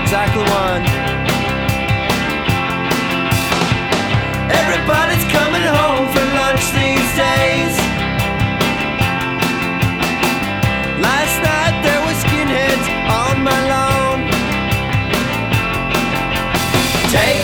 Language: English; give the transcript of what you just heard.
exactly one. Everybody's coming home for lunch these days. Last night there were skinheads on my lawn. Take